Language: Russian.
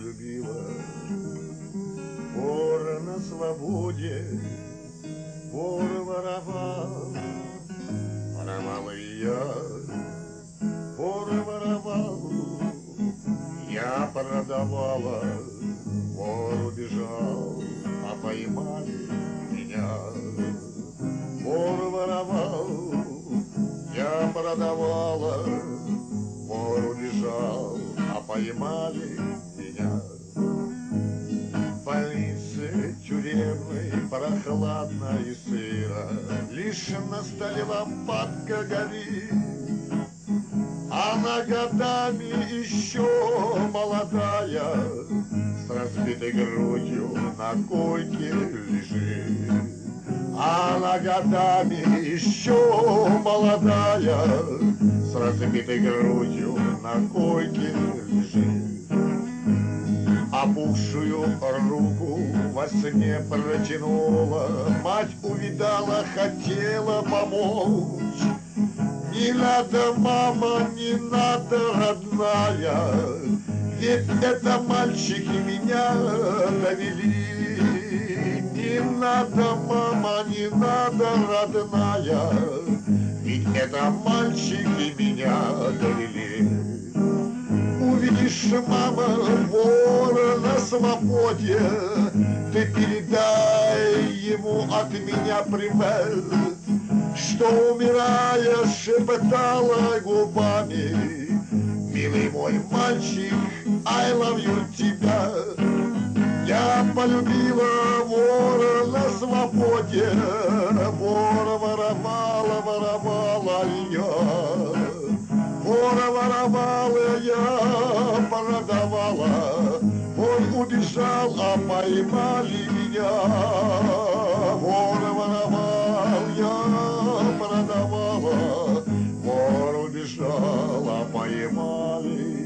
полюбила. Вор на свободе, вор воровал, воровал и я, вор воровал, я продавала, вор убежал, а поймали меня. Вор воровал, я продавала, вор убежал, а поймали меня. В больнице тюремной прохладно и сыро, лишь на столе лампадка горит. Она годами еще молодая, с разбитой грудью на койке лежит. Она годами еще молодая, с разбитой грудью на койке лежит. Опухшую руку во сне протянула, мать увидала, хотела помочь. Не надо, мама, не надо, родная, ведь это мальчики меня довели. Не надо, мама, не надо, родная, ведь это мальчики меня довели. Увидишь, мама, вора на свободе, ты передай ему от меня привет, что, умирая, шептала губами: милый мой мальчик, I love you тебя. Я полюбила вора на свободе, вора воровала, воровала я. Вора воровала я, продавала, он убежал, а поймали меня. Вора воровал я, продавала, вор убежал, а поймали